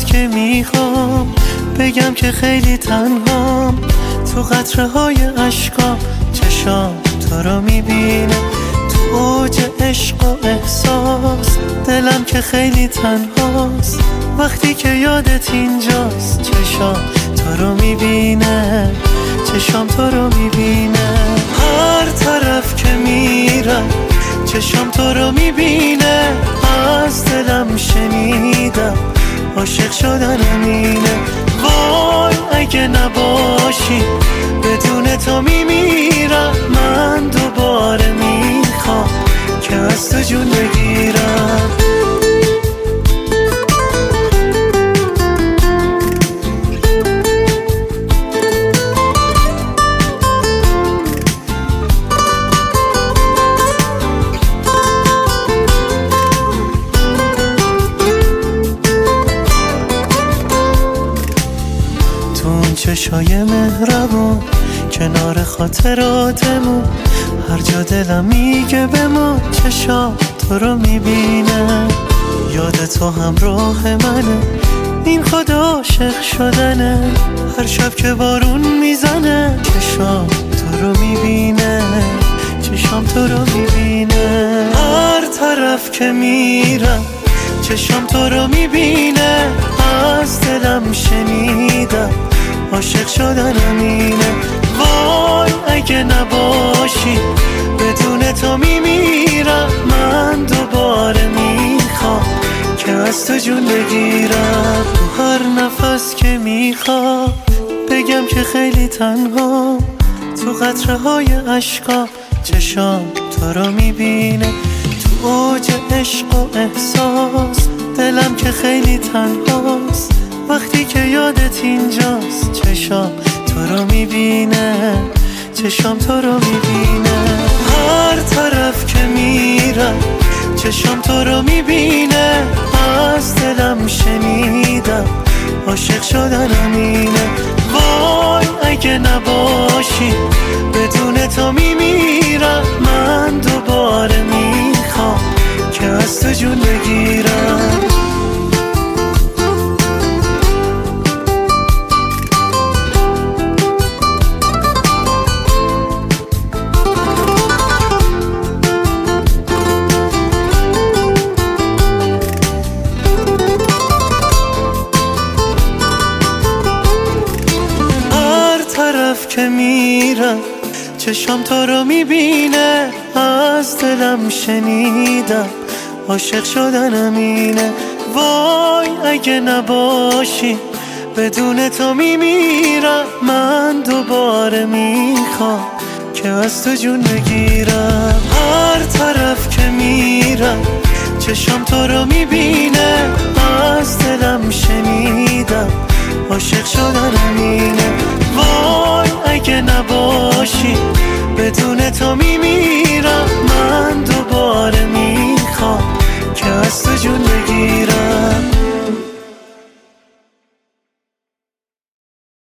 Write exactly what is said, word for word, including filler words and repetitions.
که میخوام بگم که خیلی تنهام، تو قطره های عشقام چشام تو رو میبینه، تو اوج عشق و احساس دلم که خیلی تنهاست، وقتی که یادت اینجاست چشام تو رو میبینه، چشام تو رو میبینه. هر طرف که میرم چشام تو رو میبینه، از دلم شنیدم عاشق شدنم اینه. وای اگه نباشی بدون تو میمیرم، من دوباره میخوام که از تو جون بگیرم. چشای مهربون کنار خاطراتمون، هر جا دلم میگه بمون چشام تو رو میبینه، یاد تو همراه منه، این خود عاشق شدنه. هر شب که بارون میزنه چشام تو رو میبینه، چشام تو رو میبینه. هر طرف که میرم چشام تو رو میبینه، از دلم شنیدم عاشق شدنم اینه. وای اگه نباشی بدون تو میمیرم، من دوباره میخوام که از تو جون بگیرم. تو هر نفس که میخوام بگم که خیلی تنها، تو قطره های عشقا چشام تو رو میبینه، تو اوج عشق و احساس دلم که خیلی تنهاست، وقتی که یادت اینجاست چشام تو رو میبینه، چشام تو رو میبینه. هر طرف که میرم چشام تو رو میبینه، از دلم شنیدم عاشق شدنم اینه. وای اگه نباشی بدون تو میمیرم، من دوباره میخوام که از تو جون بگیرم. که میرم چشام تو رو میبینه، از دلم شنیدم عاشق شدنم اینه. وای اگه نباشی بدون تو میمیرم، من دوباره میخوام که از تو جون بگیرم. هر طرف که میرم چشام تو رو میبینه، از دلم شنیدم عاشق شدنم اینه. وای اگه نباشی بدون تو می